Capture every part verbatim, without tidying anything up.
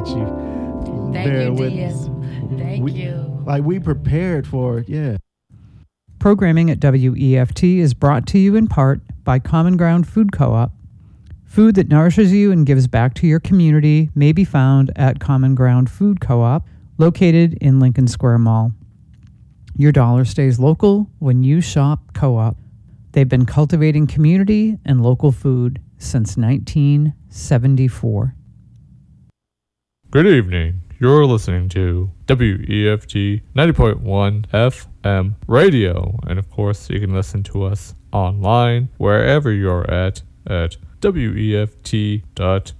appreciate you. Thank bearing you, with dear. us. Thank We- you. Like we prepared for it, yeah. Programming at W E F T is brought to you in part by Common Ground Food Co-op. Food that nourishes you and gives back to your community may be found at Common Ground Food Co-op, located in Lincoln Square Mall. Your dollar stays local when you shop Co-op. They've been cultivating community and local food since nineteen seventy-four. Good evening. You're listening to W E F T ninety point one F M radio. And of course, you can listen to us online wherever you're at at W E F T dot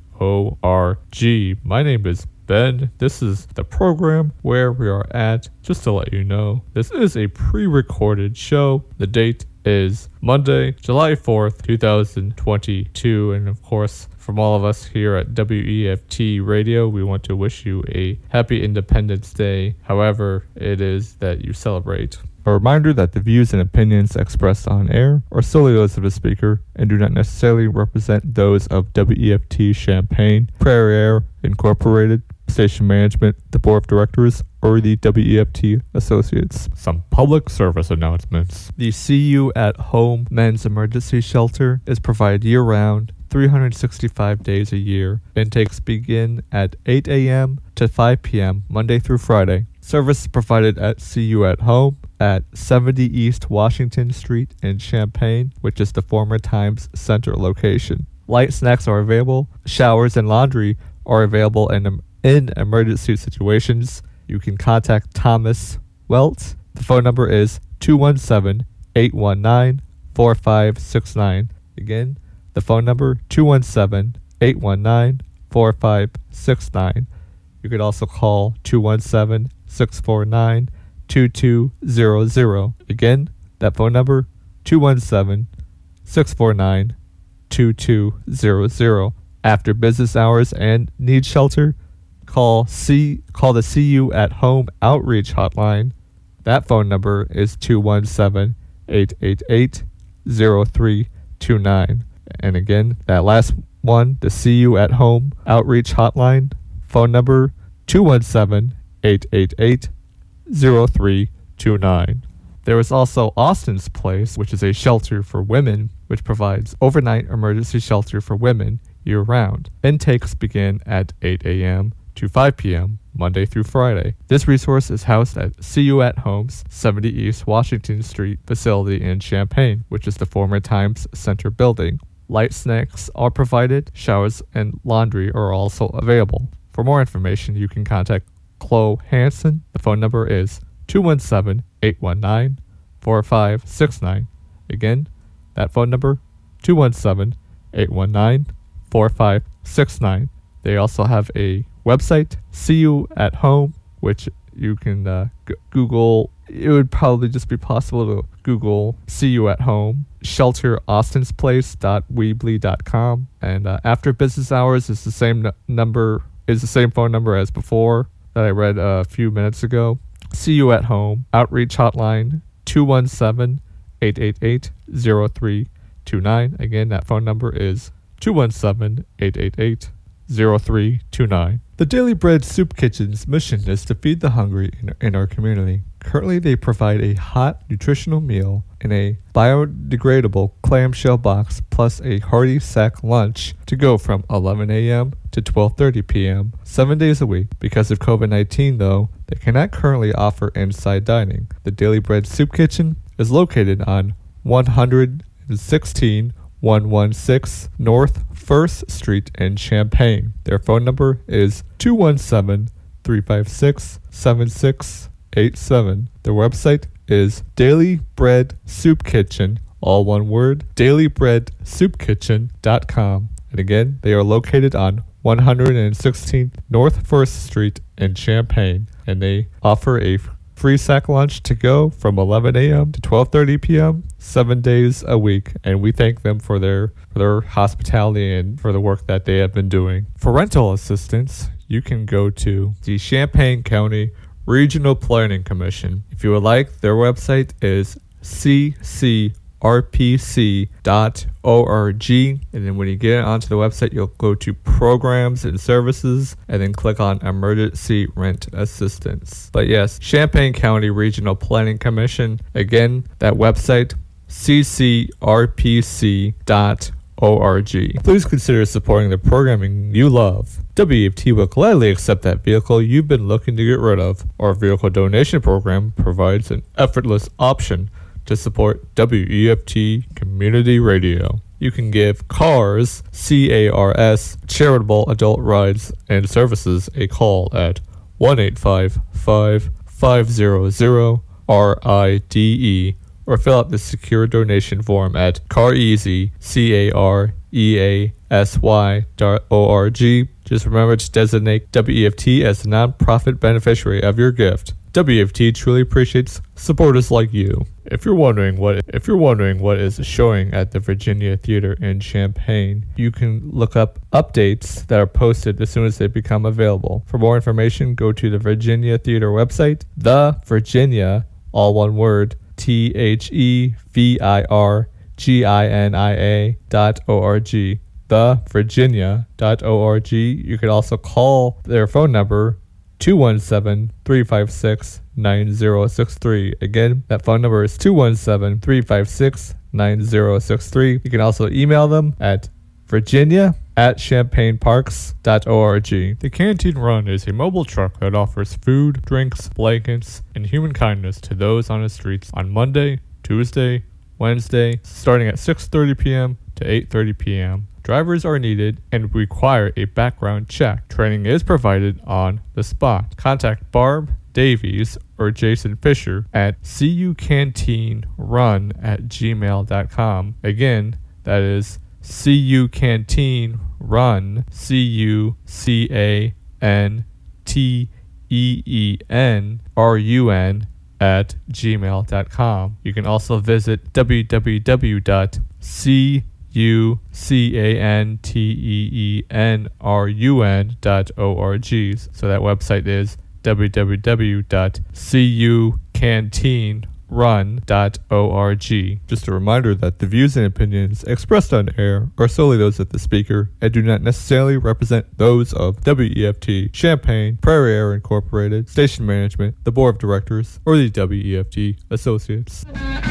org. My name is Ben. This is the program where we are at. Just to let you know, this is a pre-recorded show. The date is Monday, July fourth, twenty twenty-two. And of course, from all of us here at W E F T Radio, we want to wish you a happy Independence Day, however it is that you celebrate. A reminder that the views and opinions expressed on air are solely those of the speaker and do not necessarily represent those of W E F T Champaign, Prairie Air Incorporated, station management, the board of directors, or the W E F T associates. Some public service announcements. The See You at Home Men's Emergency Shelter is provided year-round, three hundred sixty-five days a year. Intakes begin at eight a.m. to five p.m. Monday through Friday. Service is provided at See You at Home at seventy East Washington Street in Champaign, which is the former Times Center location. Light snacks are available. Showers and laundry are available in, in emergency situations. You can contact Thomas Welts. The phone number is two one seven, eight one nine, four five six nine. Again, the phone number two one seven, eight one nine, four five six nine. You could also call two one seven, six four nine, two two zero zero. Again, that phone number two one seven, six four nine, two two zero zero. After business hours and need shelter, call C call the See You at Home outreach hotline. That phone number is two one seven, eight eight eight, zero three two nine. And again, that last one, the See You at Home outreach hotline, phone number two one seven, eight eight eight, zero three two nine. There is also Austin's Place, which is a shelter for women, which provides overnight emergency shelter for women year-round. Intakes begin at eight a.m. to five p.m. Monday through Friday. This resource is housed at See You at Home's seventy East Washington Street facility in Champaign, which is the former Times Center building. Light snacks are provided. Showers and laundry are also available. For more information, you can contact Chloe Hansen. The phone number is two one seven, eight one nine, four five six nine. Again, that phone number, two one seven, eight one nine, four five six nine. They also have a website, See You at Home, which you can uh, g- Google. It would probably just be possible to Google See You at Home, shelter austins place dot weebly dot com. And uh, after business hours is the same n- number, is the same phone number as before that I read a few minutes ago. See You at Home, outreach hotline, two one seven, eight eight eight, zero three two nine. Again, that phone number is two one seven, eight eight eight, zero three two nine. The Daily Bread Soup Kitchen's mission is to feed the hungry in, in our community. Currently, they provide a hot, nutritional meal in a biodegradable clamshell box plus a hearty sack lunch to go from eleven a.m. to twelve thirty p.m. seven days a week. Because of covid nineteen, though, they cannot currently offer inside dining. The Daily Bread Soup Kitchen is located on one sixteen, one sixteen North First Street in Champaign. Their phone number is two one seven, three five six, seven six eight seven. Their website is Daily Bread Soup Kitchen, all one word, daily bread soup kitchen dot com. And again, they are located on one sixteenth North First Street in Champaign, and they offer a free sack lunch to go from eleven a.m. to twelve thirty p.m. seven days a week, and we thank them for their for their hospitality and for the work that they have been doing. For rental assistance, you can go to the Champaign County Regional Planning Commission. If you would like, their website is c c r p c dot org. And then when you get onto the website, you'll go to Programs and Services and then click on Emergency Rent Assistance. But yes, Champaign County Regional Planning Commission. Again, that website, c c r p c dot org. Please consider supporting the programming you love. W E F T will gladly accept that vehicle you've been looking to get rid of. Our vehicle donation program provides an effortless option to support W E F T Community Radio. You can give CARS, C A R S, Charitable Adult Rides and Services a call at one eight five five, five zero zero, R I D E or fill out the secure donation form at careasy, C A R E A S Y dot O R G. Just remember to designate W E F T as the nonprofit beneficiary of your gift. W E F T truly appreciates supporters like you. If you're wondering what if you're wondering what is showing at the Virginia Theater in Champaign, you can look up updates that are posted as soon as they become available. For more information, go to the Virginia Theater website, the Virginia, all one word, T H E V I R G I N I A dot O R G, the Virginia dot O R G. You can also call their phone number, two one seven, three five six, nine zero six three. Again, that phone number is two one seven, three five six, nine zero six three. You can also email them at Virginia at champaign parks dot org. The Canteen Run is a mobile truck that offers food, drinks, blankets, and human kindness to those on the streets on Monday, Tuesday, Wednesday, starting at six thirty p.m. to eight thirty p.m. Drivers are needed and require a background check. Training is provided on the spot. Contact Barb Davies or Jason Fisher at c u canteen run at gmail dot com. Again, that is C U Canteen Run, C U C A N T E E N R U N at gmail dot com. You can also visit w w w dot c u canteen run dot org. So that website is w w w dot c u canteen run dot org. Just a reminder that the views and opinions expressed on air are solely those of the speaker and do not necessarily represent those of W E F T, Champaign, Prairie Air Incorporated, station management, the board of directors, or the W E F T associates.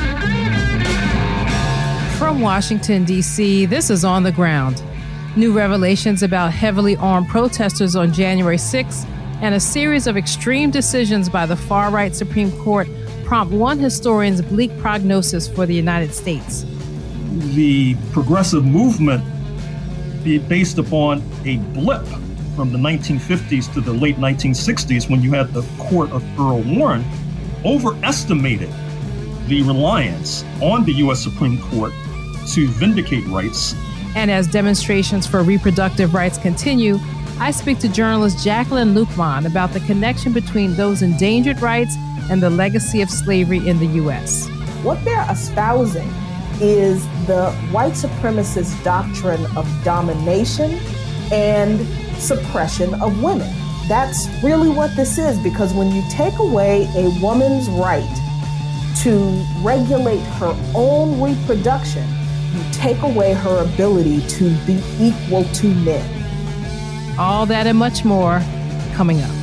From Washington, D C, this is On the Ground. New revelations about heavily armed protesters on January sixth and a series of extreme decisions by the far-right Supreme Court prompt one historian's bleak prognosis for the United States. The progressive movement, based upon a blip from the nineteen fifties to the late nineteen sixties, when you had the court of Earl Warren, overestimated the reliance on the U S Supreme Court to vindicate rights. And as demonstrations for reproductive rights continue, I speak to journalist Jacqueline Luqman about the connection between those endangered rights and the legacy of slavery in the U S. What they're espousing is the white supremacist doctrine of domination and suppression of women. That's really what this is, because when you take away a woman's right to regulate her own reproduction, you take away her ability to be equal to men. All that and much more coming up.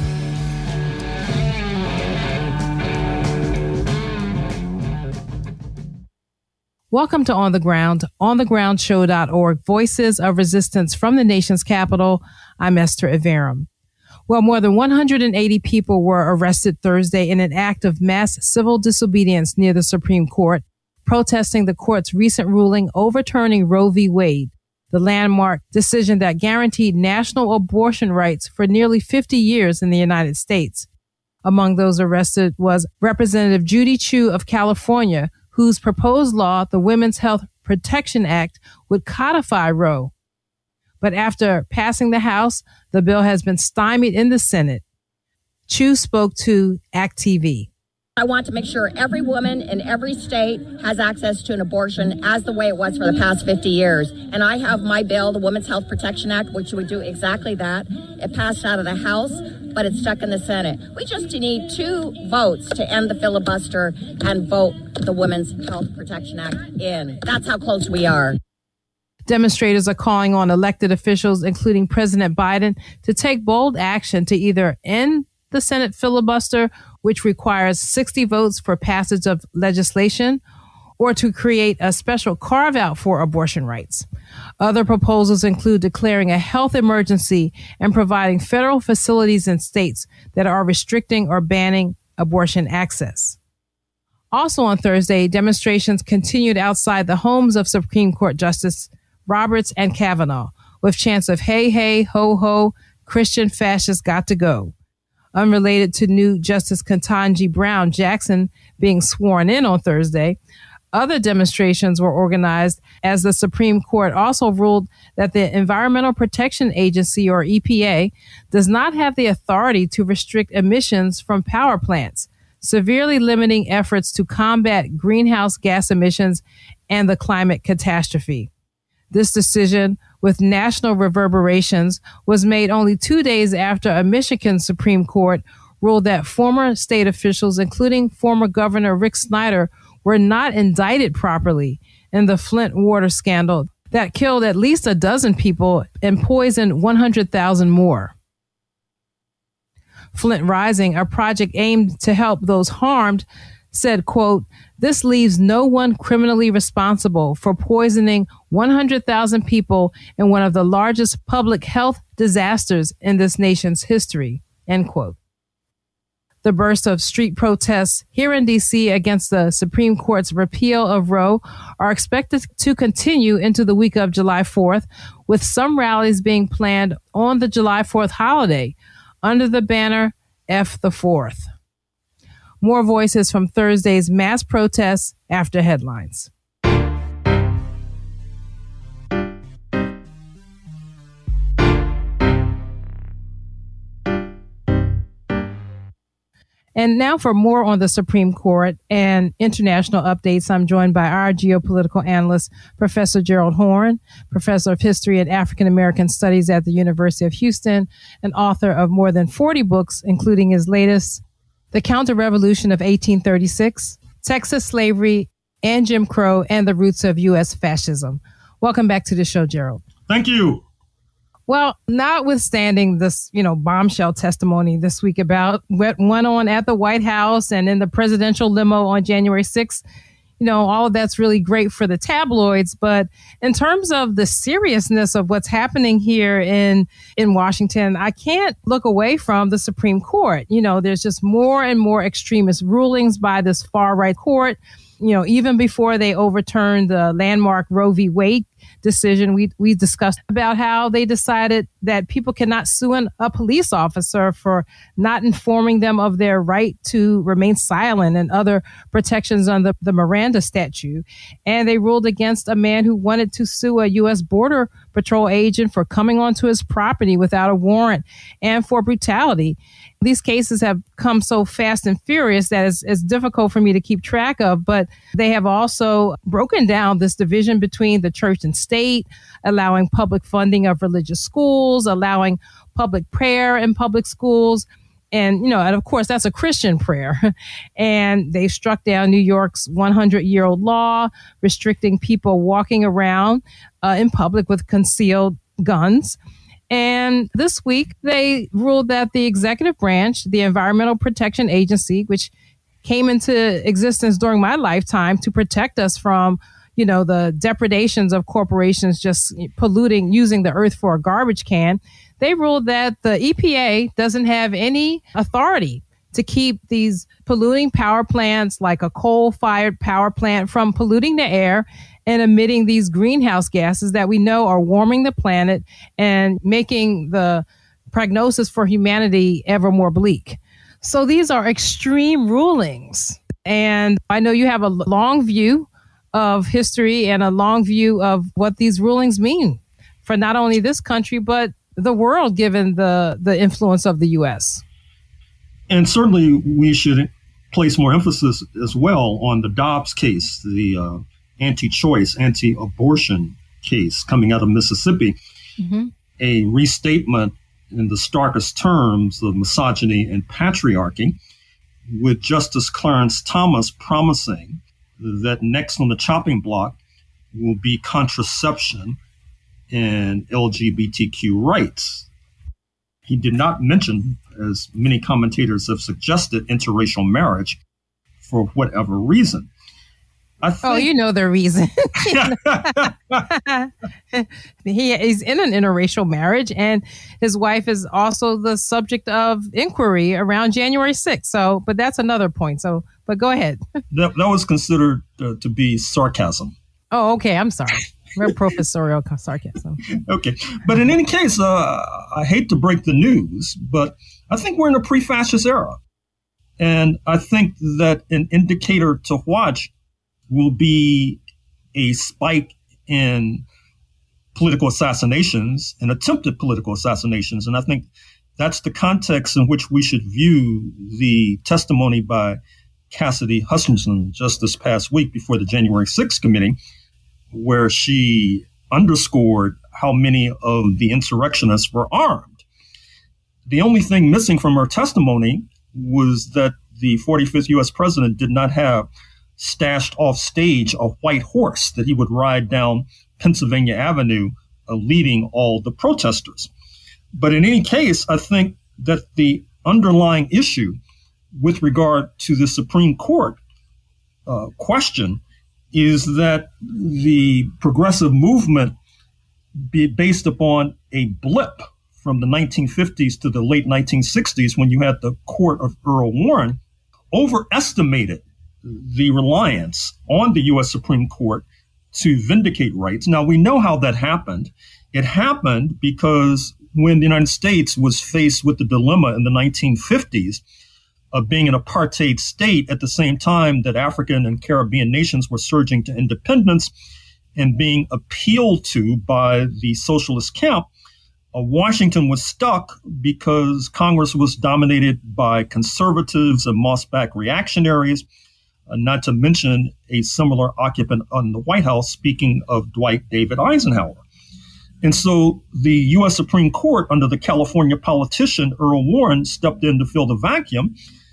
Welcome to On the Ground, on the ground show dot org, Voices of Resistance from the nation's capital. I'm Esther Iverum. Well, more than one hundred eighty people were arrested Thursday in an act of mass civil disobedience near the Supreme Court, protesting the court's recent ruling overturning Roe v. Wade, the landmark decision that guaranteed national abortion rights for nearly fifty years in the United States. Among those arrested was Representative Judy Chu of California, whose proposed law, the Women's Health Protection Act, would codify Roe. But after passing the House, the bill has been stymied in the Senate. Chu spoke to ACT T V. I want to make sure every woman in every state has access to an abortion as the way it was for the past fifty years. And I have my bill, the Women's Health Protection Act, which would do exactly that. It passed out of the House but it's stuck in the Senate. We just need two votes to end the filibuster and vote the Women's Health Protection Act in. That's how close we are. Demonstrators are calling on elected officials, including President Biden, to take bold action to either end the Senate filibuster, which requires sixty votes for passage of legislation, or to create a special carve-out for abortion rights. Other proposals include declaring a health emergency and providing federal facilities in states that are restricting or banning abortion access. Also on Thursday, demonstrations continued outside the homes of Supreme Court Justice Roberts and Kavanaugh, with chants of "Hey, hey, ho, ho, Christian fascists got to go." Unrelated to new Justice Ketanji Brown Jackson being sworn in on Thursday, other demonstrations were organized as the Supreme Court also ruled that the Environmental Protection Agency, or E P A, does not have the authority to restrict emissions from power plants, severely limiting efforts to combat greenhouse gas emissions and the climate catastrophe. This decision, with national reverberations, was made only two days after a Michigan Supreme Court ruled that former state officials, including former Governor Rick Snyder, were not indicted properly in the Flint water scandal that killed at least a dozen people and poisoned one hundred thousand more. Flint Rising, a project aimed to help those harmed, said, quote, "This leaves no one criminally responsible for poisoning one hundred thousand people in one of the largest public health disasters in this nation's history," end quote. The burst of street protests here in D C against the Supreme Court's repeal of Roe are expected to continue into the week of July fourth, with some rallies being planned on the July fourth holiday under the banner F the fourth. More voices from Thursday's mass protests after headlines. And now for more on the Supreme Court and international updates, I'm joined by our geopolitical analyst, Professor Gerald Horne, professor of history and African American studies at the University of Houston, and author of more than forty books, including his latest, The Counter-Revolution of eighteen thirty-six, Texas Slavery and Jim Crow, and the Roots of U S Fascism. Welcome back to the show, Gerald. Thank you. Well, notwithstanding this, you know, bombshell testimony this week about what went on at the White House and in the presidential limo on January sixth, you know, all of that's really great for the tabloids. But in terms of the seriousness of what's happening here in, in Washington, I can't look away from the Supreme Court. You know, there's just more and more extremist rulings by this far right court. You know, even before they overturned the landmark Roe v. Wade decision, we we discussed about how they decided that people cannot sue an, a police officer for not informing them of their right to remain silent and other protections under the Miranda statute. And they ruled against a man who wanted to sue a U S Border Patrol agent for coming onto his property without a warrant and for brutality. These cases have come so fast and furious that it's, it's difficult for me to keep track of, but they have also broken down this division between the church and state, allowing public funding of religious schools, allowing public prayer in public schools. And, you know, and of course, that's a Christian prayer. And they struck down New York's hundred-year-old law restricting people walking around uh, in public with concealed guns. And this week, they ruled that the executive branch, the Environmental Protection Agency, which came into existence during my lifetime to protect us from, you know, the depredations of corporations just polluting, using the earth for a garbage can, they ruled that the E P A doesn't have any authority to keep these polluting power plants like a coal-fired power plant from polluting the air and emitting these greenhouse gases that we know are warming the planet and making the prognosis for humanity ever more bleak. So these are extreme rulings. And I know you have a long view of history and a long view of what these rulings mean for not only this country, but the world, given the, the influence of the U S. And certainly we should place more emphasis as well on the Dobbs case, the uh, anti-choice, anti-abortion case coming out of Mississippi, mm-hmm. a restatement in the starkest terms of misogyny and patriarchy, with Justice Clarence Thomas promising that next on the chopping block will be contraception and L G B T Q rights. He did not mention, as many commentators have suggested, interracial marriage for whatever reason. I think, oh, you know the reason. he is in an interracial marriage, and his wife is also the subject of inquiry around January sixth. So, but that's another point. So, but go ahead. that, that was considered uh, to be sarcasm. Oh, okay. I'm sorry. We're professorial sarcasm. Okay. But in any case, uh, I hate to break the news, but I think we're in a pre-fascist era. And I think that an indicator to watch will be a spike in political assassinations and attempted political assassinations. And I think that's the context in which we should view the testimony by Cassidy Hutchinson just this past week before the January sixth committee, where she underscored how many of the insurrectionists were armed. The only thing missing from her testimony was that the forty-fifth U S president did not have stashed off stage a white horse that he would ride down Pennsylvania Avenue, uh, leading all the protesters. But in any case, I think that the underlying issue with regard to the Supreme Court uh, question is that the progressive movement, be based upon a blip from the nineteen fifties to the late nineteen sixties, when you had the court of Earl Warren, overestimated the reliance on the U S Supreme Court to vindicate rights. Now, we know how that happened. It happened because when the United States was faced with the dilemma in the nineteen fifties of being an apartheid state at the same time that African and Caribbean nations were surging to independence and being appealed to by the socialist camp, uh, Washington was stuck because Congress was dominated by conservatives and mossback reactionaries, uh, not to mention a similar occupant on the White House, speaking of Dwight David Eisenhower. And so the U S Supreme Court, under the California politician Earl Warren, stepped in to fill the vacuum.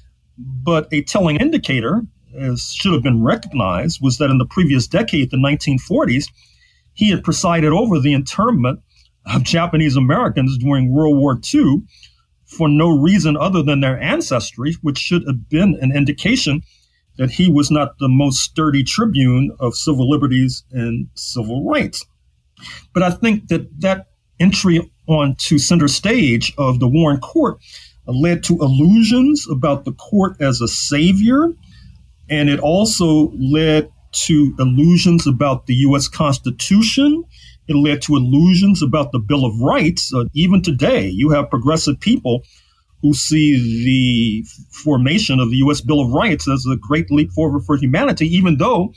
But a telling indicator, as should have been recognized, was that in the previous decade, the nineteen forties, he had presided over the internment of Japanese Americans during World War Two for no reason other than their ancestry, which should have been an indication that he was not the most sturdy tribune of civil liberties and civil rights. But I think that that entry onto center stage of the Warren Court led to illusions about the court as a savior, and it also led to illusions about the U S Constitution. It led to illusions about the Bill of Rights. Uh, even today, you have progressive people who see the formation of the U S Bill of Rights as a great leap forward for humanity, even though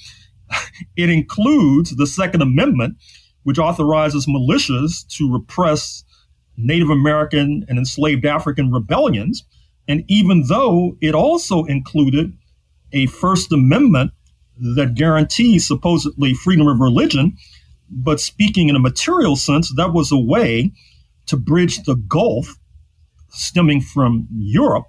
it includes the Second Amendment, which authorizes militias to repress Native American and enslaved African rebellions. And even though it also included a First Amendment that guarantees supposedly freedom of religion, but speaking in a material sense, that was a way to bridge the gulf stemming from Europe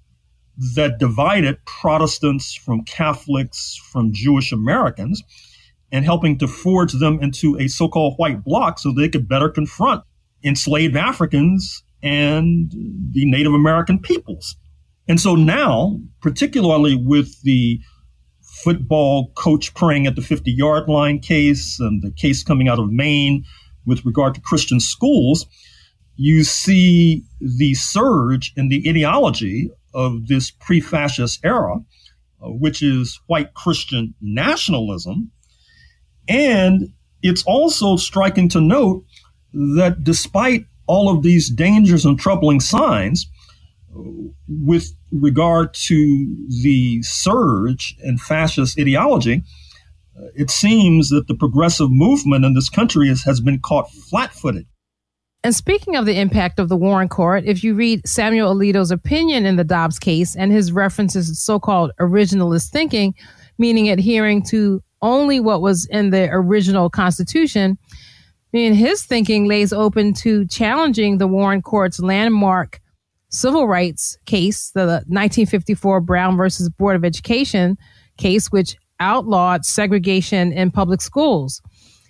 that divided Protestants from Catholics, from Jewish Americans, and helping to forge them into a so-called white bloc so they could better confront enslaved Africans and the Native American peoples. And so now, particularly with the football coach praying at the fifty-yard line case and the case coming out of Maine with regard to Christian schools, you see the surge in the ideology of this pre-fascist era, uh, which is white Christian nationalism. And it's also striking to note that despite all of these dangers and troubling signs, with regard to the surge in fascist ideology, it seems that the progressive movement in this country is, has been caught flat-footed. And speaking of the impact of the Warren Court, if you read Samuel Alito's opinion in the Dobbs case and his references to so-called originalist thinking, meaning adhering to only what was in the original Constitution, mean, his thinking lays open to challenging the Warren Court's landmark civil rights case, the nineteen fifty-four Brown versus Board of Education case, which outlawed segregation in public schools.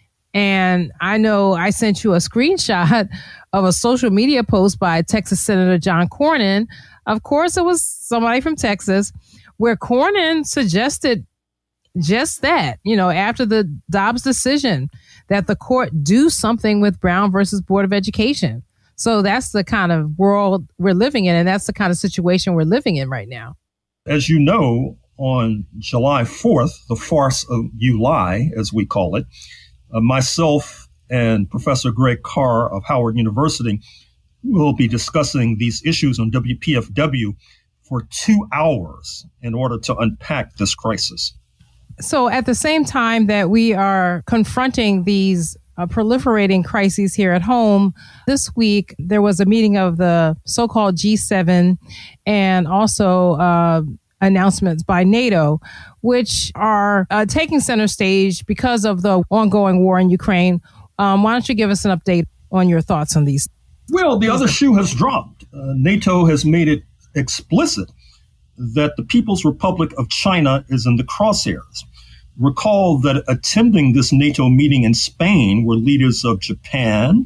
And I know I sent you a screenshot of a social media post by Texas Senator John Cornyn. Of course, it was somebody from Texas, where Cornyn suggested just that, you know, after the Dobbs decision, that the court do something with Brown versus Board of Education. So that's the kind of world we're living in, and that's the kind of situation we're living in right now. As you know, on July fourth, the farce of You Lie, as we call it, uh, myself and Professor Greg Carr of Howard University will be discussing these issues on W P F W for two hours in order to unpack this crisis. So at the same time that we are confronting these uh, proliferating crises here at home, this week there was a meeting of the so-called G seven and also uh, announcements by NATO, which are uh, taking center stage because of the ongoing war in Ukraine. Um, why don't you give us an update on your thoughts on these? Well, the other shoe has dropped. Uh, NATO has made it explicit that the People's Republic of China is in the crosshairs. Recall that attending this NATO meeting in Spain were leaders of Japan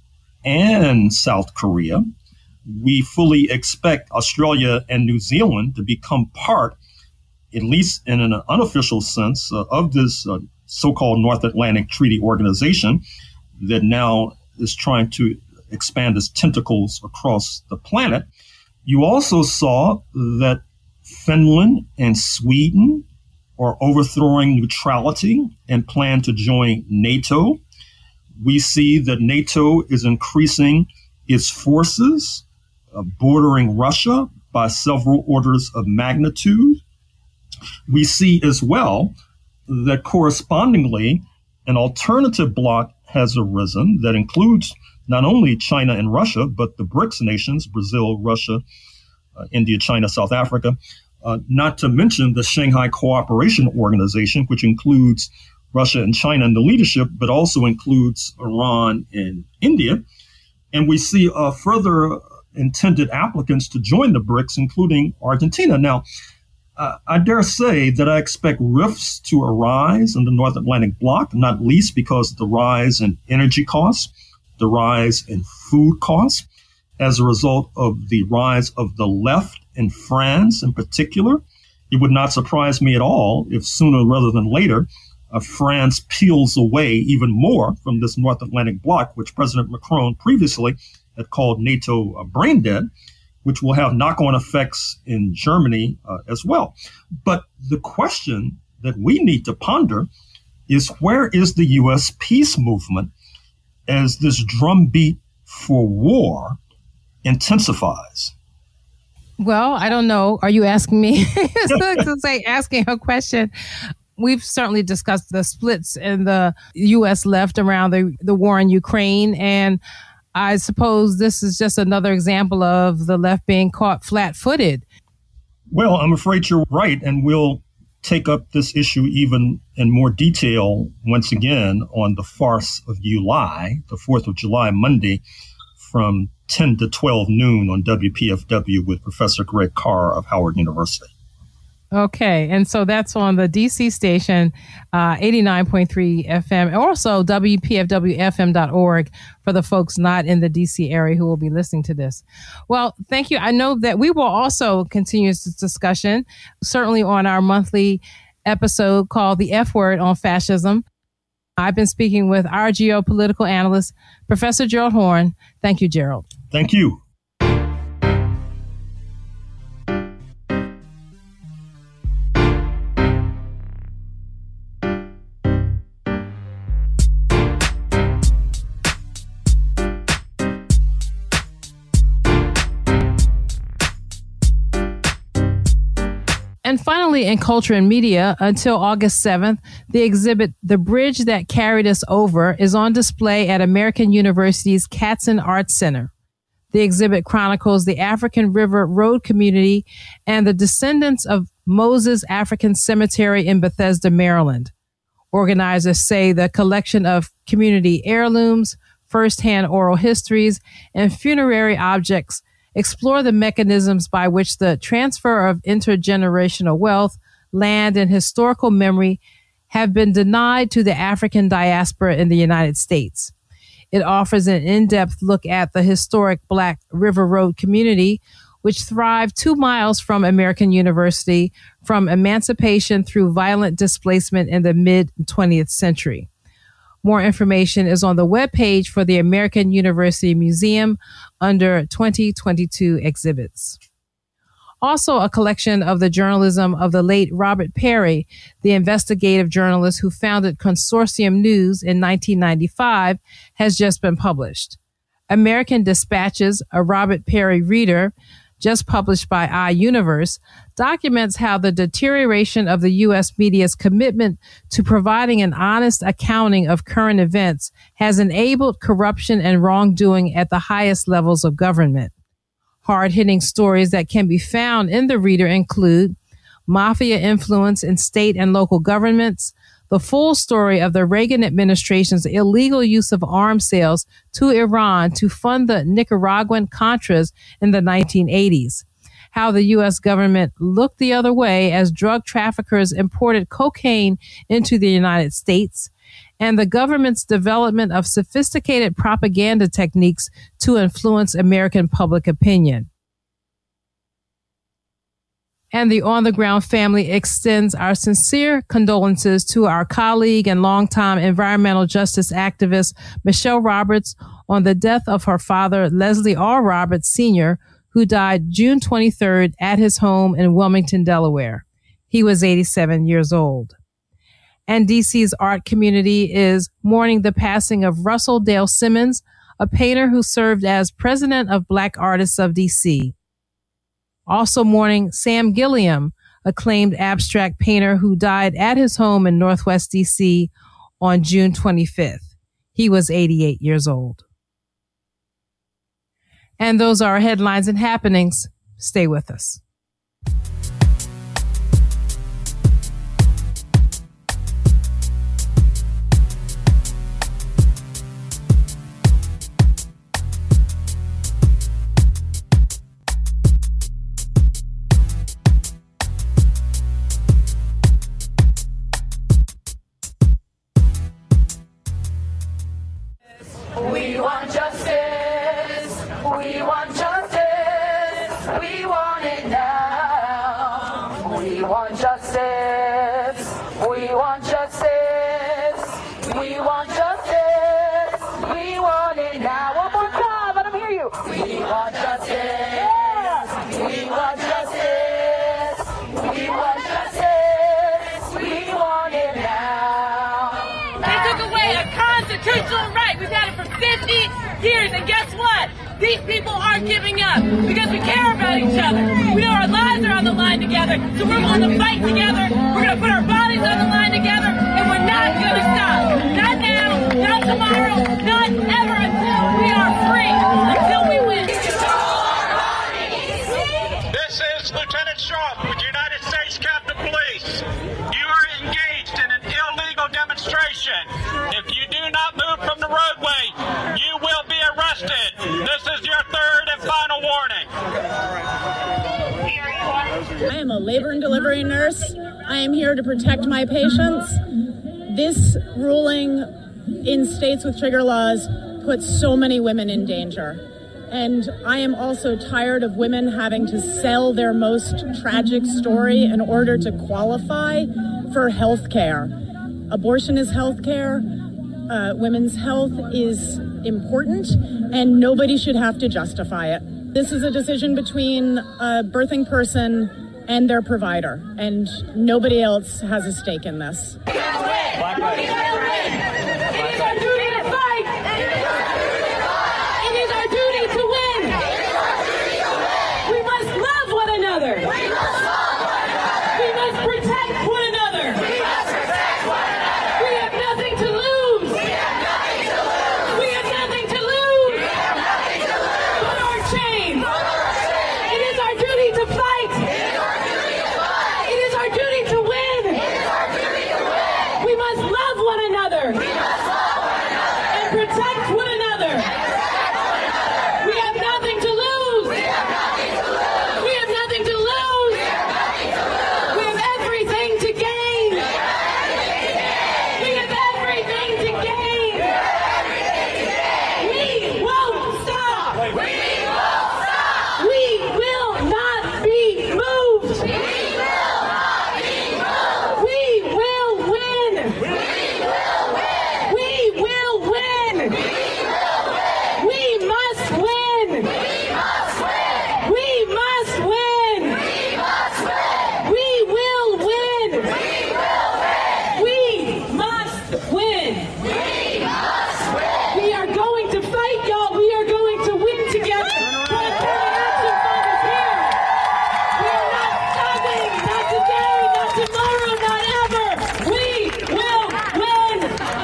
and South Korea. We fully expect Australia and New Zealand to become part, at least in an unofficial sense, uh, of this uh, so-called North Atlantic Treaty Organization that now is trying to expand its tentacles across the planet. You also saw that Finland and Sweden are overthrowing neutrality and plan to join NATO. We see that NATO is increasing its forces, uh, bordering Russia by several orders of magnitude. We see as well that correspondingly, an alternative bloc has arisen that includes not only China and Russia, but the BRICS nations, Brazil, Russia, uh, India, China, South Africa, uh, not to mention the Shanghai Cooperation Organization, which includes Russia and China in the leadership, but also includes Iran and India. And we see uh, further intended applicants to join the BRICS, including Argentina. Now, uh, I dare say that I expect rifts to arise in the North Atlantic bloc, not least because of the rise in energy costs, the rise in food costs, as a result of the rise of the left in France in particular. It would not surprise me at all if sooner rather than later, uh, France peels away even more from this North Atlantic bloc, which President Macron previously had called NATO uh, brain dead, which will have knock-on effects in Germany uh, as well. But the question that we need to ponder is, where is the U S peace movement as this drumbeat for war intensifies? Well, I don't know. Are you asking me? It's like asking a question. We've certainly discussed the splits in the U S left around the, the war in Ukraine. And I suppose this is just another example of the left being caught flat-footed. Well, I'm afraid you're right. And we'll take up this issue even in more detail once again on the farce of You Lie, the fourth of July, Monday, from ten to twelve noon on W P F W with Professor Greg Carr of Howard University. Okay. And so that's on the D C station, uh, eighty-nine point three F M, and also W P F W F M dot org for the folks not in the D C area who will be listening to this. Well, thank you. I know that we will also continue this discussion, certainly on our monthly episode called The F Word on Fascism. I've been speaking with our geopolitical analyst, Professor Gerald Horne. Thank you, Gerald. Thank you. And finally, in culture and media, until August seventh, the exhibit The Bridge That Carried Us Over is on display at American University's Katzen Arts Center. The exhibit chronicles the African River Road community and the descendants of Moses African Cemetery in Bethesda, Maryland. Organizers say the collection of community heirlooms, first-hand oral histories, and funerary objects explore the mechanisms by which the transfer of intergenerational wealth, land, and historical memory have been denied to the African diaspora in the United States. It offers an in-depth look at the historic Black River Road community, which thrived two miles from American University from emancipation through violent displacement in the mid-twentieth century. More information is on the webpage for the American University Museum under twenty twenty-two exhibits. Also, a collection of the journalism of the late Robert Perry, the investigative journalist who founded Consortium News in nineteen ninety-five, has just been published. American Dispatches, a Robert Perry reader, just published by iUniverse, documents how the deterioration of the U S media's commitment to providing an honest accounting of current events has enabled corruption and wrongdoing at the highest levels of government. Hard-hitting stories that can be found in the reader include mafia influence in state and local governments, the full story of the Reagan administration's illegal use of arms sales to Iran to fund the Nicaraguan Contras in the nineteen eighties, how the U S government looked the other way as drug traffickers imported cocaine into the United States, and the government's development of sophisticated propaganda techniques to influence American public opinion. And the On the Ground family extends our sincere condolences to our colleague and longtime environmental justice activist, Michelle Roberts, on the death of her father, Leslie R. Roberts, Senior, who died June twenty-third at his home in Wilmington, Delaware. He was eighty-seven years old. And D C's art community is mourning the passing of Russell Dale Simmons, a painter who served as president of Black Artists of D C. Also mourning Sam Gilliam, acclaimed abstract painter who died at his home in Northwest D C on June twenty-fifth. He was eighty-eight years old. And those are our headlines and happenings. Stay with us. We want justice. We want justice. We want it now. We want justice. We want justice. We want justice. We want it now. One more time. Let them hear you. We want justice. Yeah. We want justice. We want justice. We want it now. They took away a constitutional right. We've had it for fifty years, and guess what? These people aren't giving up because we care about each other. We know our lives are on the line together, so we're going to fight together. We're going to put our bodies on the line together, and we're not going to stop. Not now, not tomorrow, not ever until we are free, until we win. This is Lieutenant Sharp with United States Capitol Police. You are engaged in an illegal demonstration. If you do not move from the roadway, you will be arrested. This is your third and final warning. I am a labor and delivery nurse. I am here to protect my patients. This ruling in states with trigger laws puts so many women in danger. And I am also tired of women having to sell their most tragic story in order to qualify for health care. Abortion is health care. Uh, women's health is important, and nobody should have to justify it. This is a decision between a birthing person and their provider, and nobody else has a stake in this. We gotta win! We gotta win! It is our duty to fight! It is our duty to win! We must love one another! We must love one another! We must protect one another! We must protect one another! We have nothing to lose! We have nothing to lose! We have nothing to lose! We have nothing to lose! Put our chains! Put our chains! It is our duty to fight! It is our duty to fight! It is our duty to win! It is our duty to win! We must love another. We must love one another. And protect one another. We have nothing to lose. We have nothing to lose. We have nothing to lose. We have nothing to lose. We have everything to gain. We have everything to gain. We have everything to gain. We won't stop. We won't stop. We will not be moved. We will not be moved. We will win. We will win. We will win. We will win. We must win. We must win. We must win. We must win. We will win. We will win. We must win. We must win. We are going to fight, y'all. We are going to win together. California Action Fund is here. We are not stopping. Not today, not tomorrow, not ever. We will win.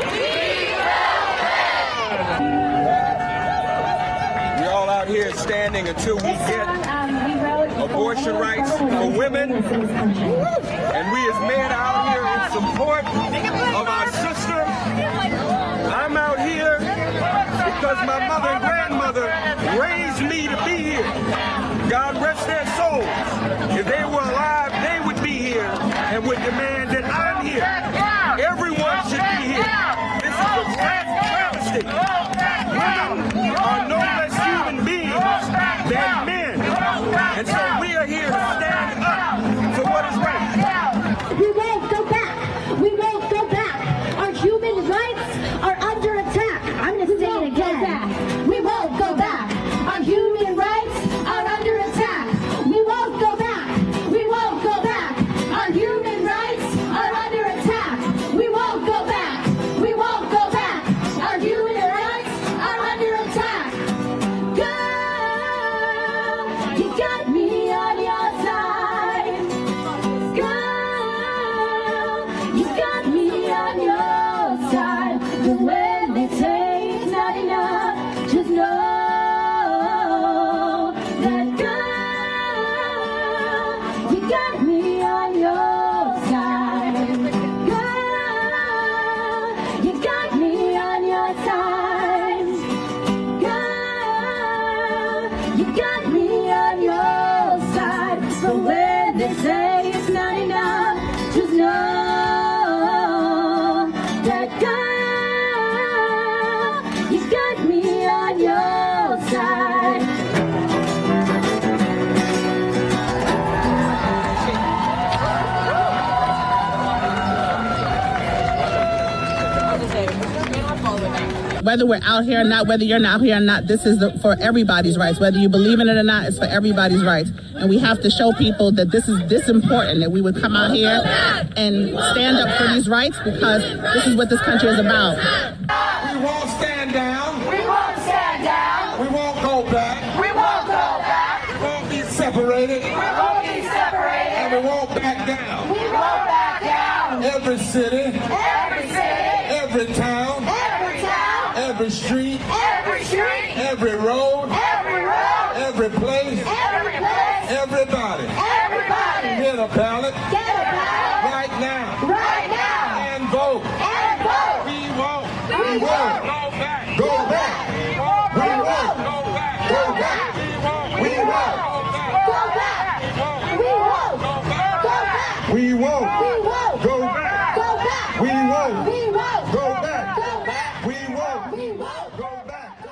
We all out here standing until we get abortion rights for women. And we as men are out here in support of our sister. I'm out here because my mother and grandmother raised me to be here. God rest their souls. If they were alive, they would be here and would demand that I'm here. Everyone should be here. This is a travesty. Women are no less human beings than men. And so we are here to stand up for what is right. We won't go back. We won't go back. Our human rights are under attack. I'm going to say it again. We won't go back. Our human rights are under attack. We won't go back. We won't go back. Our human rights are under attack. We won't go back. We won't go back. Our human rights are under attack. Girl, you got me on your side. Girl, you got me on your side. But when they say it's not enough, just know that girl, you got me on your side. Girl, you got me on your side. Girl, you got me on your side. But when they say it's not enough, just know that girl, you got me on your side. Whether we're out here or not, whether you're not here or not, this is the, for everybody's rights. Whether you believe in it or not, it's for everybody's rights. And we have to show people that this is this important, that we would come out here and stand up for these rights, because this is what this country is about. We won't stand down. We won't stand down. We won't go back. We won't go back. We won't be separated. We won't be separated. And we won't back down. We won't back down. Every city. Every city. Every town. Every town. Every street. Every street. Every road. Every road. Every place. Every place. Everybody. Everybody. Get a ballot. Get a ballot. Right now. Right now. And vote. And vote. We won't. We won't. Go back. Go back. We won't. We won't. Go back. Go back. We won't. We won't. Go back. We won't. Go back. We won't. We won't. Go back. Go back. We won't. We won't. Go back. Go back. We won't. We won't. Go back.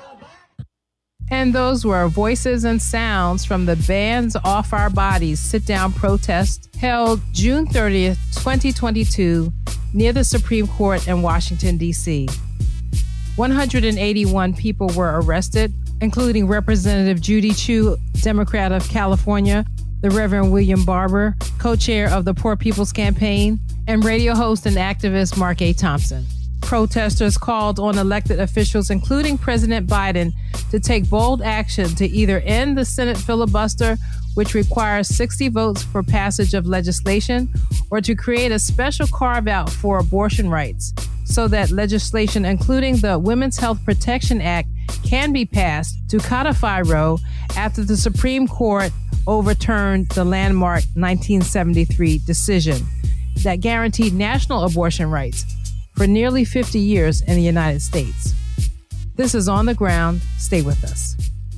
And those were voices and sounds from the Bands Off Our Bodies sit-down protest held June thirtieth, twenty twenty-two, near the Supreme Court in Washington, D C one hundred eighty-one people were arrested, including Representative Judy Chu, Democrat of California, the Reverend William Barber, co-chair of the Poor People's Campaign, and radio host and activist Mark A. Thompson. Protesters called on elected officials, including President Biden, to take bold action to either end the Senate filibuster, which requires sixty votes for passage of legislation, or to create a special carve-out for abortion rights so that legislation, including the Women's Health Protection Act, can be passed to codify Roe after the Supreme Court overturned the landmark nineteen seventy-three decision that guaranteed national abortion rights. for nearly fifty years in the United States. This is On the Ground. Stay with us.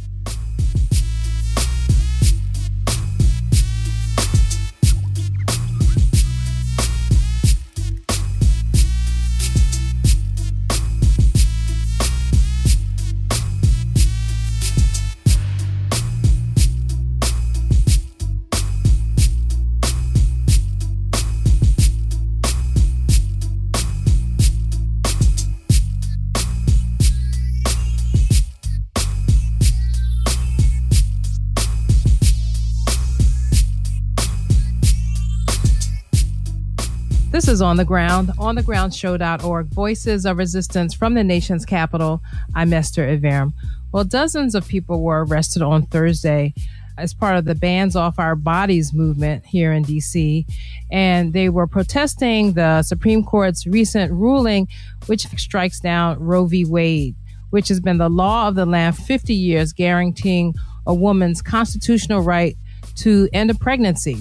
This is On the Ground, on the ground show dot org, Voices of Resistance from the nation's capital. I'm Esther Iverem. Well, dozens of people were arrested on Thursday as part of the Bands Off Our Bodies movement here in D C, and they were protesting the Supreme Court's recent ruling, which strikes down Roe v. Wade, which has been the law of the land for fifty years, guaranteeing a woman's constitutional right to end a pregnancy.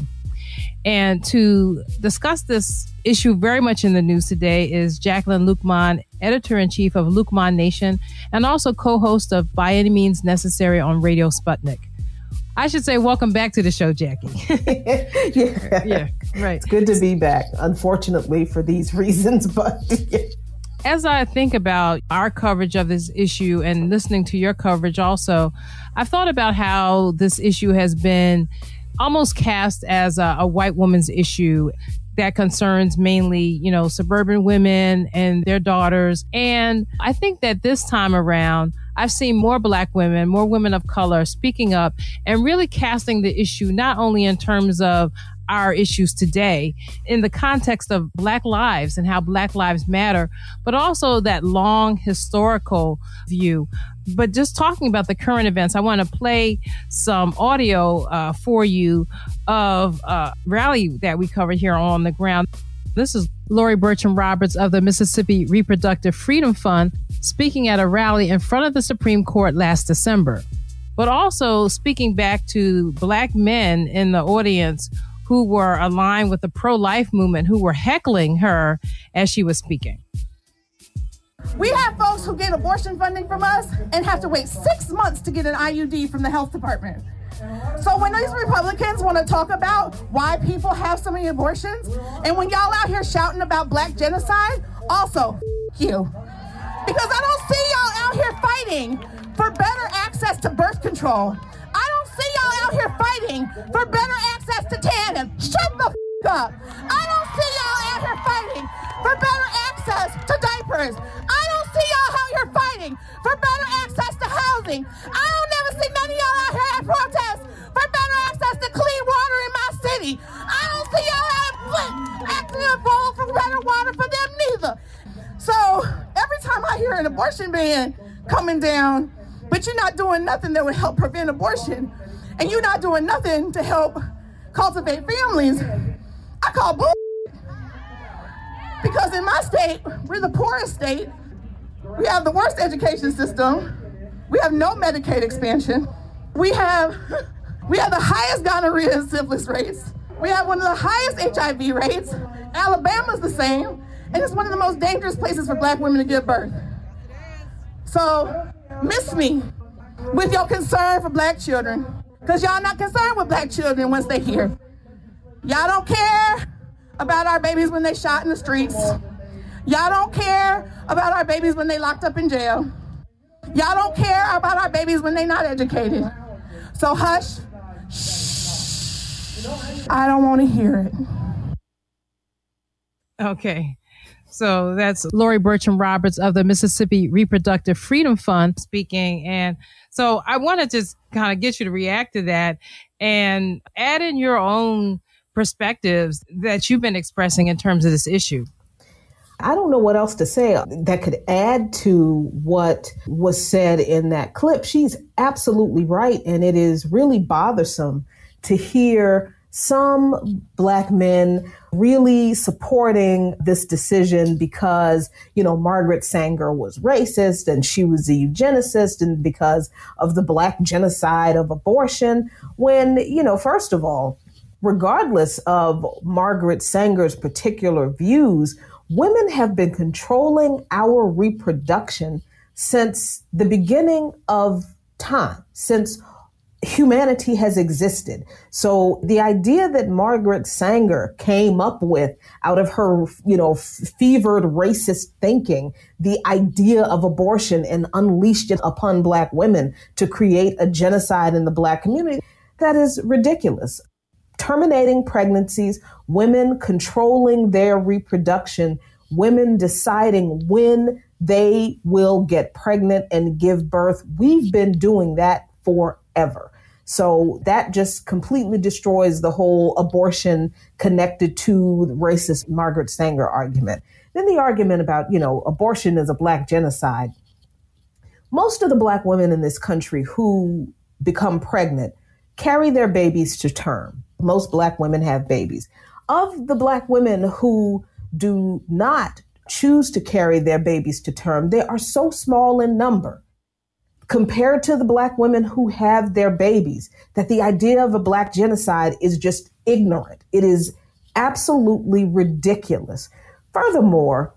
And to discuss this issue very much in the news today is Jacqueline Luqman, editor-in-chief of Luqman Nation, and also co-host of By Any Means Necessary on Radio Sputnik. I should say welcome back to the show, Jackie. yeah. yeah, right. It's good to be back, unfortunately, for these reasons, but... Yeah. As I think about our coverage of this issue and listening to your coverage also, I've thought about how this issue has been almost cast as a, a white woman's issue that concerns mainly, you know, suburban women and their daughters. And I think that this time around, I've seen more Black women, more women of color speaking up and really casting the issue, not only in terms of our issues today in the context of Black lives and how Black lives matter, but also that long historical view. But just talking about the current events, I want to play some audio uh, for you of a rally that we covered here on the ground. This is Lori Bertram Roberts of the Mississippi Reproductive Freedom Fund speaking at a rally in front of the Supreme Court last December, but also speaking back to Black men in the audience who were aligned with the pro-life movement, who were heckling her as she was speaking. We have folks who get abortion funding from us and have to wait six months to get an I U D from the health department. So when these Republicans want to talk about why people have so many abortions, and when y'all out here shouting about Black genocide, also, f- you. Because I don't see y'all out here fighting for better access to birth control. I don't see y'all out here fighting for better access to tanning. Shut the f- up. I don't see y'all out here fighting for better access to diapers. I don't see y'all out here fighting for better access to housing. I don't never see none of y'all out here at protests for better access to clean water in my city. I don't see y'all out here acting a bowl for better water for them neither. So every time I hear an abortion ban coming down, but you're not doing nothing that would help prevent abortion, and you're not doing nothing to help cultivate families, I call bull. Because in my state, we're the poorest state. We have the worst education system. We have no Medicaid expansion. We have, we have the highest gonorrhea and syphilis rates. We have one of the highest H I V rates. Alabama's the same, and it's one of the most dangerous places for Black women to give birth. So, miss me with your concern for Black children, because y'all not concerned with Black children once they hear. Y'all don't care about our babies when they shot in the streets. Y'all don't care about our babies when they locked up in jail. Y'all don't care about our babies when they not educated. So hush. Shh. I don't want to hear it. Okay. So that's Lori Bertram Roberts of the Mississippi Reproductive Freedom Fund speaking. And so I want to just kind of get you to react to that and add in your own perspectives that you've been expressing in terms of this issue. I don't know what else to say that could add to what was said in that clip. She's absolutely right. And it is really bothersome to hear some Black men really supporting this decision because, you know, Margaret Sanger was racist and she was a eugenicist and because of the Black genocide of abortion, when, you know, first of all, regardless of Margaret Sanger's particular views, women have been controlling our reproduction since the beginning of time, since humanity has existed. So the idea that Margaret Sanger came up with out of her, you know, fevered racist thinking, the idea of abortion and unleashed it upon Black women to create a genocide in the Black community, that is ridiculous. Terminating pregnancies, women controlling their reproduction, women deciding when they will get pregnant and give birth. We've been doing that forever. So that just completely destroys the whole abortion connected to the racist Margaret Sanger argument. Then the argument about, you know, abortion is a Black genocide. Most of the Black women in this country who become pregnant carry their babies to term. Most Black women have babies. Of the Black women who do not choose to carry their babies to term, they are so small in number compared to the Black women who have their babies, that the idea of a Black genocide is just ignorant. It is absolutely ridiculous. Furthermore,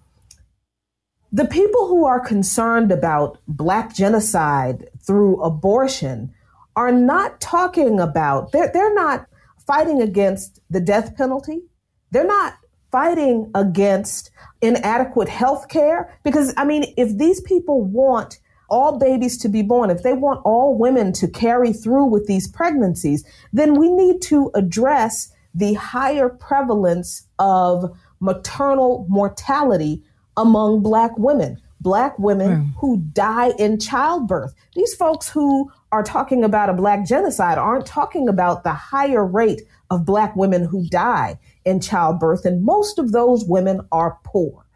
the people who are concerned about Black genocide through abortion are not talking about, they're, they're not fighting against the death penalty. They're not fighting against inadequate health care. Because, I mean, if these people want all babies to be born, if they want all women to carry through with these pregnancies, then we need to address the higher prevalence of maternal mortality among Black women, Black women mm. who die in childbirth. These folks who are talking about a Black genocide aren't talking about the higher rate of Black women who die in childbirth, and most of those women are poor.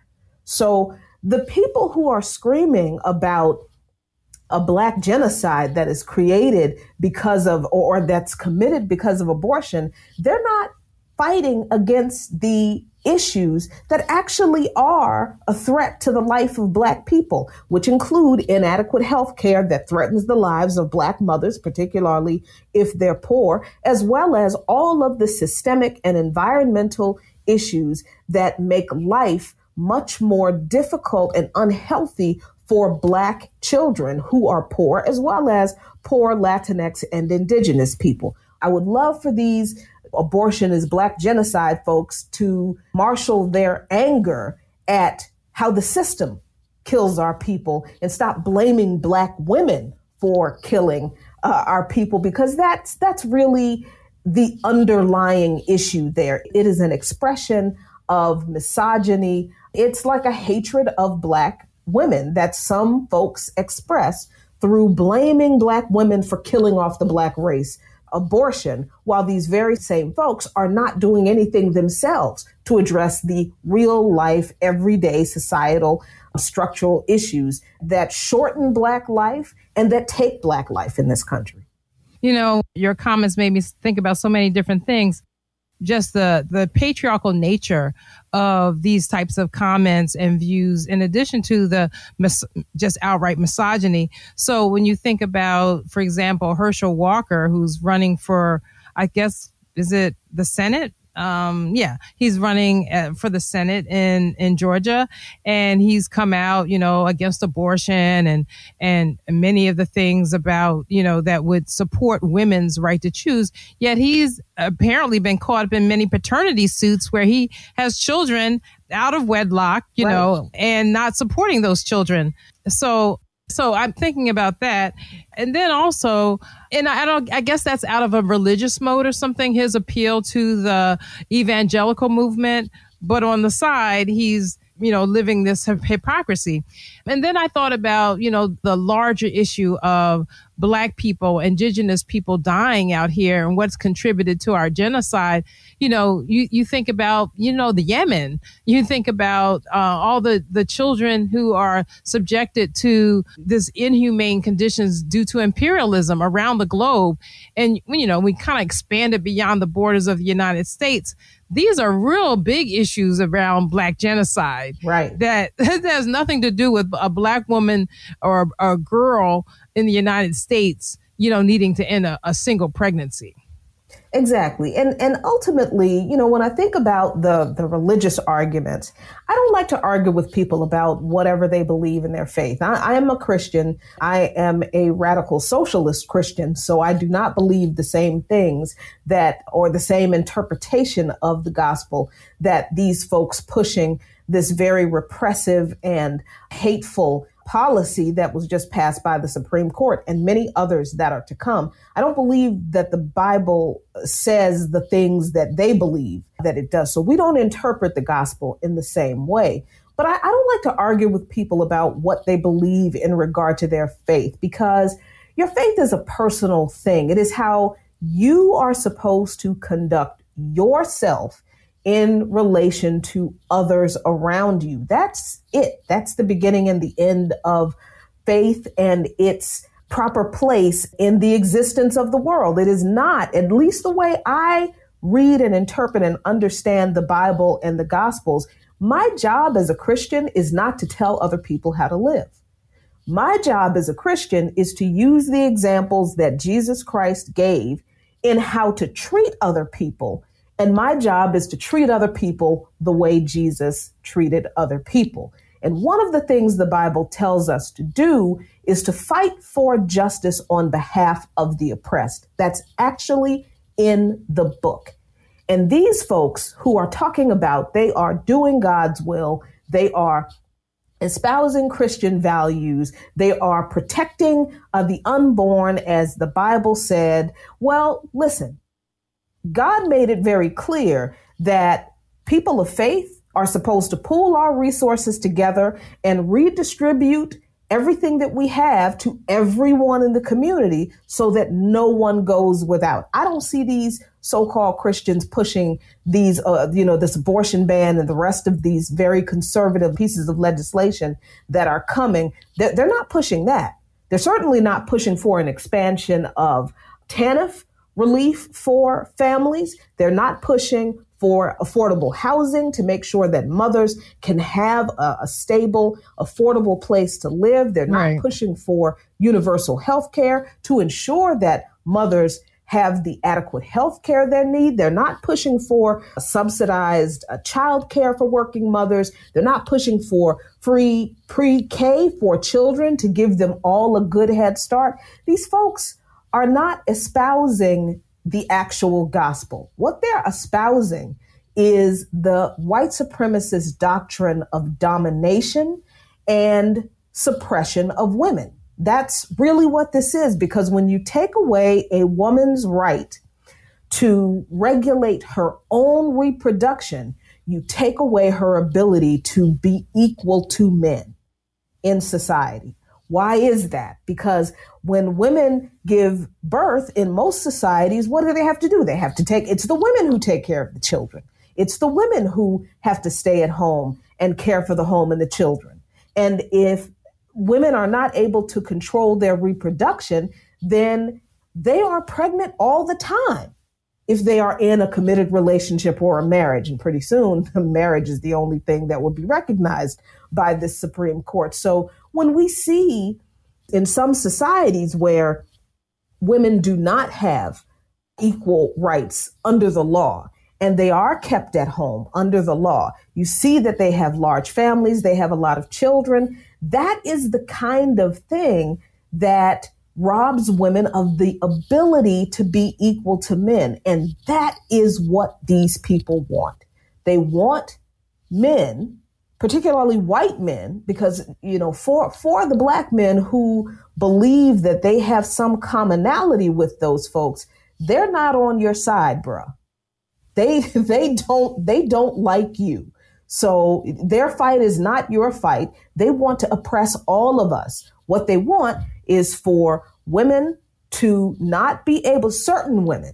So the people who are screaming about a Black genocide that is created because of, or that's committed because of abortion, they're not fighting against the issues that actually are a threat to the life of Black people, which include inadequate health care that threatens the lives of Black mothers, particularly if they're poor, as well as all of the systemic and environmental issues that make life much more difficult and unhealthy for Black children who are poor, as well as poor Latinx and Indigenous people. I would love for these abortion is Black genocide folks to marshal their anger at how the system kills our people and stop blaming Black women for killing uh, our people, because that's that's really the underlying issue there. It is an expression of misogyny. It's like a hatred of Black women that some folks express through blaming Black women for killing off the Black race, abortion, while these very same folks are not doing anything themselves to address the real life, everyday societal structural issues that shorten Black life and that take Black life in this country. You know, your comments made me think about so many different things. Just the, the patriarchal nature of these types of comments and views, in addition to the mis- just outright misogyny. So when you think about, for example, Herschel Walker, who's running for, I guess, is it the Senate? Um, yeah, he's running uh, for the Senate in, in Georgia, and he's come out, you know, against abortion and, and many of the things about, you know, that would support women's right to choose. Yet he's apparently been caught up in many paternity suits where he has children out of wedlock, you right. know, and not supporting those children. So So I'm thinking about that. And then also, and I don't, I guess that's out of a religious mode or something, his appeal to the evangelical movement. But on the side, he's, you know, living this hypocrisy. And then I thought about, you know, the larger issue of Black people, indigenous people dying out here and what's contributed to our genocide. You know, you, you think about, you know, the Yemen, you think about uh, all the, the children who are subjected to this inhumane conditions due to imperialism around the globe. And, you know, we kind of expanded beyond the borders of the United States. These are real big issues around Black genocide. Right. That, that has nothing to do with a Black woman or a girl in the United States, you know, needing to end a, a single pregnancy. Exactly. And and ultimately, you know, when I think about the, the religious arguments, I don't like to argue with people about whatever they believe in their faith. I, I am a Christian. I am a radical socialist Christian. So I do not believe the same things that or the same interpretation of the gospel that these folks pushing this very repressive and hateful policy that was just passed by the Supreme Court and many others that are to come. I don't believe that the Bible says the things that they believe that it does. So we don't interpret the gospel in the same way. But I, I don't like to argue with people about what they believe in regard to their faith, because your faith is a personal thing. It is how you are supposed to conduct yourself in relation to others around you. That's it. That's the beginning and the end of faith and its proper place in the existence of the world. It is not, at least the way I read and interpret and understand the Bible and the Gospels, my job as a Christian is not to tell other people how to live. My job as a Christian is to use the examples that Jesus Christ gave in how to treat other people. And my job is to treat other people the way Jesus treated other people. And one of the things the Bible tells us to do is to fight for justice on behalf of the oppressed. That's actually in the book. And these folks who are talking about they are doing God's will, they are espousing Christian values, they are protecting uh, the unborn, as the Bible said. Well, listen. God made it very clear that people of faith are supposed to pool our resources together and redistribute everything that we have to everyone in the community so that no one goes without. I don't see these so-called Christians pushing these, uh, you know, this abortion ban and the rest of these very conservative pieces of legislation that are coming. They're, they're not pushing that. They're certainly not pushing for an expansion of TANF relief for families. They're not pushing for affordable housing to make sure that mothers can have a, a stable, affordable place to live. They're not right. pushing for universal health care to ensure that mothers have the adequate health care they need. They're not pushing for subsidized uh, child care for working mothers. They're not pushing for free pre-K for children to give them all a good head start. These folks are not espousing the actual gospel. What they're espousing is the white supremacist doctrine of domination and suppression of women. That's really what this is, because when you take away a woman's right to regulate her own reproduction, you take away her ability to be equal to men in society. Why is that? Because when women give birth in most societies, what do they have to do? They have to take, it's the women who take care of the children. It's the women who have to stay at home and care for the home and the children. And if women are not able to control their reproduction, then they are pregnant all the time if they are in a committed relationship or a marriage. And pretty soon, marriage is the only thing that will be recognized by the Supreme Court. So when we see in some societies where women do not have equal rights under the law, and they are kept at home under the law, you see that they have large families, they have a lot of children. That is the kind of thing that robs women of the ability to be equal to men. And that is what these people want. They want men, particularly white men, because, you know, for, for the black men who believe that they have some commonality with those folks, they're not on your side, bruh. They, they don't, they don't like you. So their fight is not your fight. They want to oppress all of us. What they want is for women to not be able, certain women,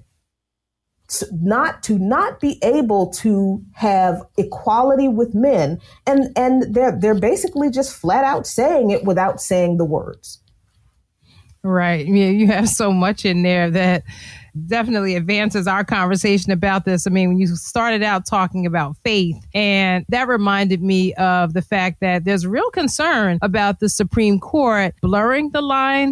not to not be able to have equality with men. And, and they're, they're basically just flat out saying it without saying the words. Right. Yeah, you have so much in there that definitely advances our conversation about this. I mean, when you started out talking about faith, and that reminded me of the fact that there's real concern about the Supreme Court blurring the line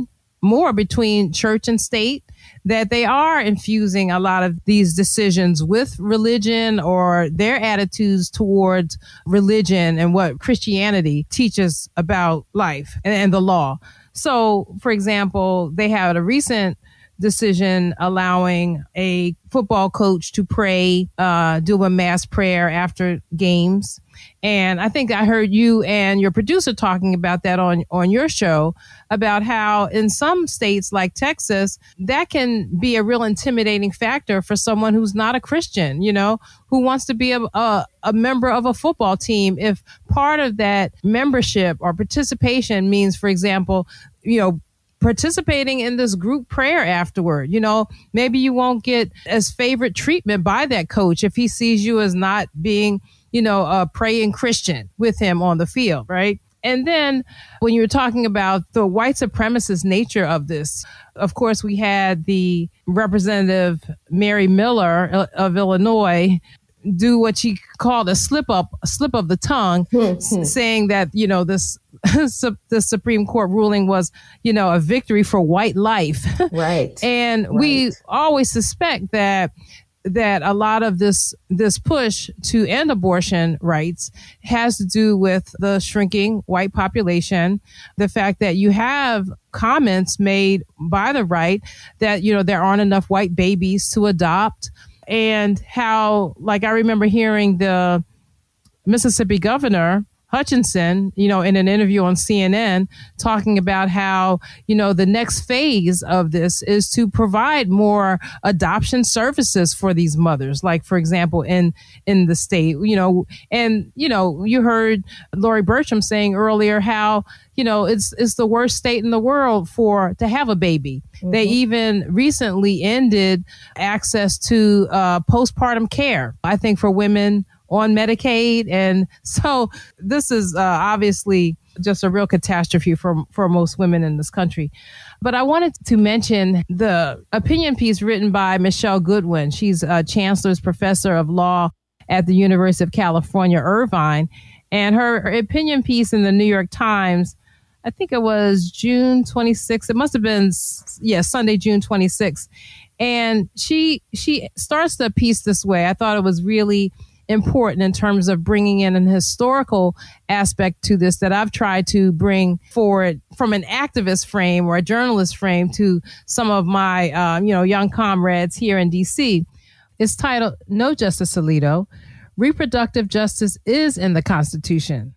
more between church and state, that they are infusing a lot of these decisions with religion or their attitudes towards religion and what Christianity teaches about life and, and the law. So, for example, they had a recent decision allowing a football coach to pray, uh, do a mass prayer after games. And I think I heard you and your producer talking about that on, on your show, about how in some states like Texas, that can be a real intimidating factor for someone who's not a Christian, you know, who wants to be a, a, a member of a football team. If part of that membership or participation means, for example, you know, participating in this group prayer afterward, you know, maybe you won't get as favorite treatment by that coach if he sees you as not being, you know, a praying Christian with him on the field, right? And then when you were talking about the white supremacist nature of this, of course, we had the Representative Mary Miller of Illinois do what she called a slip up, a slip of the tongue, s- saying that, you know, this the Supreme Court ruling was, you know, a victory for white life. Right. And right. we always suspect that that a lot of this this push to end abortion rights has to do with the shrinking white population, the fact that you have comments made by the right that, you know, there aren't enough white babies to adopt, and how, like, I remember hearing the Mississippi governor Hutchinson, you know, in an interview on C N N, talking about how, you know, the next phase of this is to provide more adoption services for these mothers, like, for example, in in the state, you know, and, you know, you heard Lori Bertram saying earlier how, you know, it's it's the worst state in the world for to have a baby. Mm-hmm. They even recently ended access to uh, postpartum care, I think, for women on Medicaid. And so this is uh, obviously just a real catastrophe for, for most women in this country. But I wanted to mention the opinion piece written by Michelle Goodwin. She's a Chancellor's Professor of Law at the University of California, Irvine. And her, her opinion piece in the New York Times, I think it was June twenty-sixth. It must have been, yeah, Sunday, June twenty-sixth. And she she starts the piece this way. I thought it was really important in terms of bringing in an historical aspect to this that I've tried to bring forward from an activist frame or a journalist frame to some of my, um, you know, young comrades here in D C. It's titled, No, Justice Alito, Reproductive Justice is in the Constitution.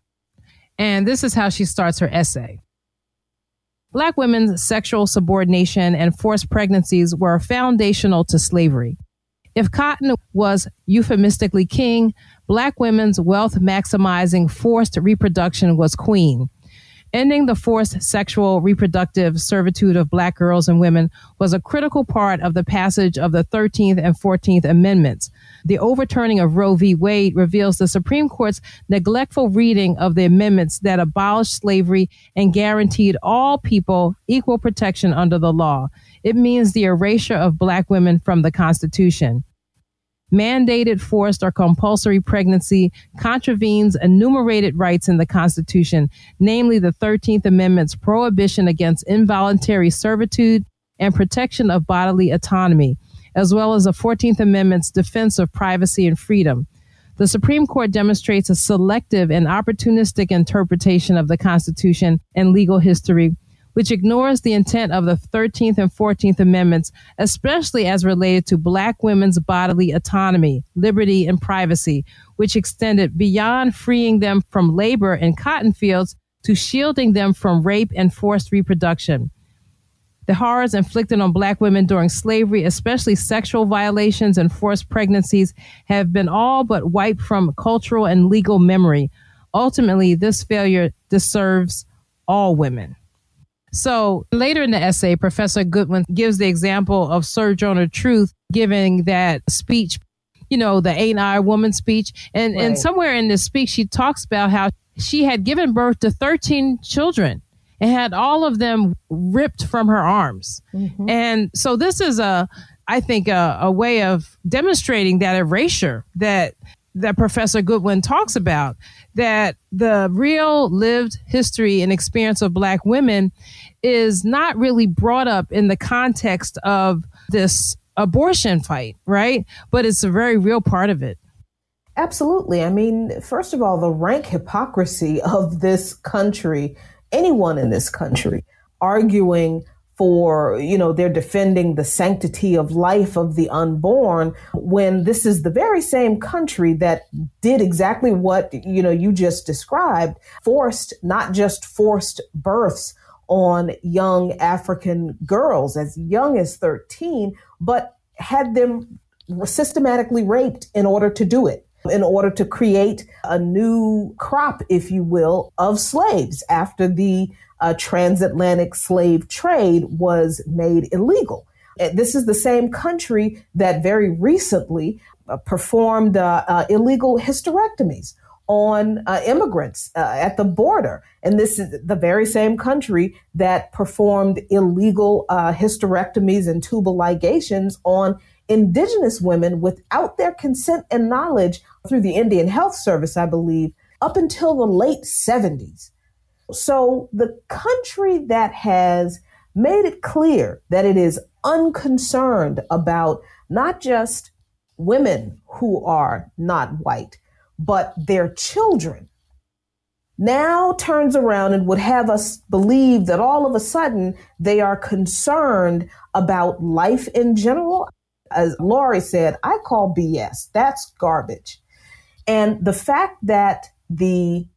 And this is how she starts her essay. Black women's sexual subordination and forced pregnancies were foundational to slavery. If cotton was euphemistically king, Black women's wealth-maximizing forced reproduction was queen. Ending the forced sexual reproductive servitude of Black girls and women was a critical part of the passage of the thirteenth and fourteenth Amendments. The overturning of Roe v. Wade reveals the Supreme Court's neglectful reading of the amendments that abolished slavery and guaranteed all people equal protection under the law. It means the erasure of Black women from the Constitution. Mandated, forced, or compulsory pregnancy contravenes enumerated rights in the Constitution, namely the thirteenth Amendment's prohibition against involuntary servitude and protection of bodily autonomy, as well as the fourteenth Amendment's defense of privacy and freedom. The Supreme Court demonstrates a selective and opportunistic interpretation of the Constitution and legal history, which ignores the intent of the thirteenth and fourteenth Amendments, especially as related to Black women's bodily autonomy, liberty, and privacy, which extended beyond freeing them from labor in cotton fields to shielding them from rape and forced reproduction. The horrors inflicted on Black women during slavery, especially sexual violations and forced pregnancies, have been all but wiped from cultural and legal memory. Ultimately, this failure deserves all women. So later in the essay, Professor Goodwin gives the example of Sojourner Truth giving that speech, you know, the Ain't I a Woman speech. And, right. and somewhere in this speech, she talks about how she had given birth to thirteen children and had all of them ripped from her arms. Mm-hmm. And so this is a, I think, a, a way of demonstrating that erasure that that Professor Goodwin talks about, that the real lived history and experience of Black women is not really brought up in the context of this abortion fight, right? But it's a very real part of it. Absolutely. I mean, first of all, the rank hypocrisy of this country, anyone in this country arguing for, you know, they're defending the sanctity of life of the unborn, when this is the very same country that did exactly what, you know, you just described, forced, not just forced births on young African girls as young as thirteen, but had them systematically raped in order to do it, in order to create a new crop, if you will, of slaves after the uh, transatlantic slave trade was made illegal. This is the same country that very recently uh, performed uh, uh, illegal hysterectomies on uh, immigrants uh, at the border. And this is the very same country that performed illegal uh, hysterectomies and tubal ligations on indigenous women without their consent and knowledge through the Indian Health Service, I believe, up until the late seventies. So the country that has made it clear that it is unconcerned about not just women who are not white, but their children, now turns around and would have us believe that all of a sudden they are concerned about life in general. As Laurie said, I call B S. That's garbage. And the fact that the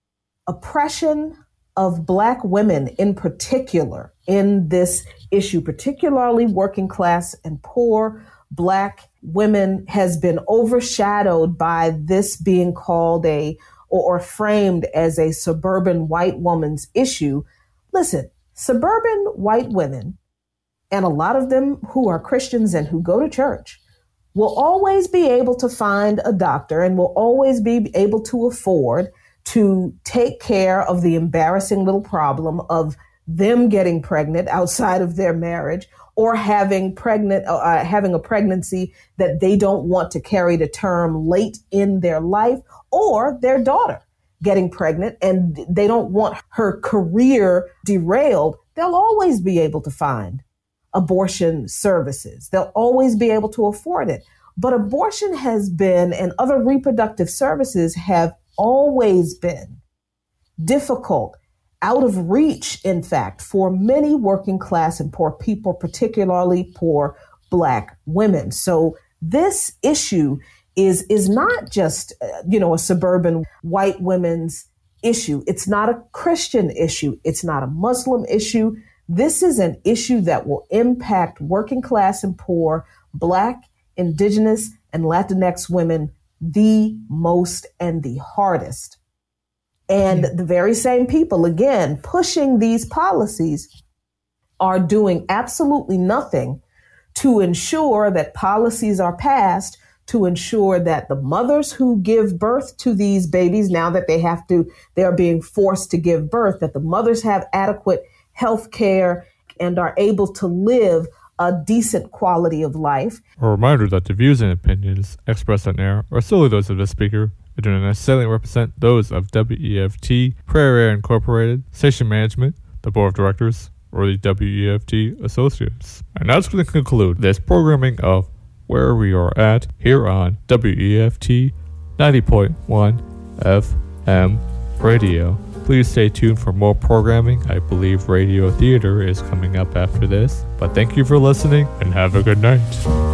oppression of Black women in particular in this issue, particularly working class and poor Black women, has been overshadowed by this being called a or, or framed as a suburban white woman's issue. Listen, suburban white women, and a lot of them who are Christians and who go to church, will always be able to find a doctor and will always be able to afford to take care of the embarrassing little problem of them getting pregnant outside of their marriage, or having pregnant, uh, having a pregnancy that they don't want to carry to term late in their life, or their daughter getting pregnant and they don't want her career derailed. They'll always be able to find abortion services. They'll always be able to afford it. But abortion has been, and other reproductive services have always been difficult, out of reach, in fact, for many working class and poor people, particularly poor Black women. So this issue is, is not just, uh, you know, a suburban white women's issue. It's not a Christian issue. It's not a Muslim issue. This is an issue that will impact working class and poor Black, Indigenous, and Latinx women the most and the hardest. And the very same people, again, pushing these policies are doing absolutely nothing to ensure that policies are passed to ensure that the mothers who give birth to these babies, now that they have to, they are being forced to give birth, that the mothers have adequate health care and are able to live a decent quality of life. A reminder that the views and opinions expressed on air are solely those of the speaker and do not necessarily represent those of W E F T, Prairie Air Incorporated, Station Management, the Board of Directors, or the W E F T Associates. And that's going to conclude this programming of Where We Are At here on W E F T ninety point one F M Radio. Please stay tuned for more programming. I believe Radio Theater is coming up after this. But thank you for listening and have a good night.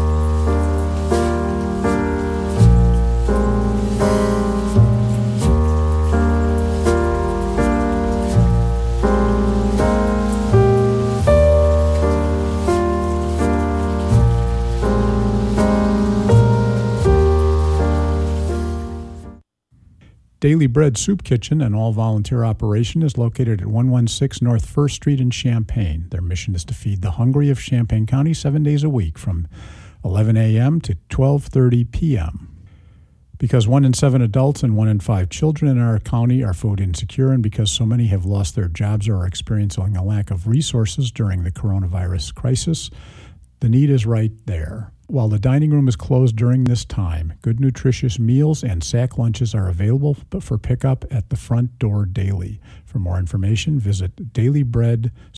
Daily Bread Soup Kitchen, an all-volunteer operation, is located at one sixteen North First Street in Champaign. Their mission is to feed the hungry of Champaign County seven days a week from eleven a.m. to twelve thirty p.m. Because one in seven adults and one in five children in our county are food insecure, and because so many have lost their jobs or are experiencing a lack of resources during the coronavirus crisis, The need is right there. While the dining room is closed during this time, good nutritious meals and sack lunches are available for pickup at the front door daily. For more information, visit daily bread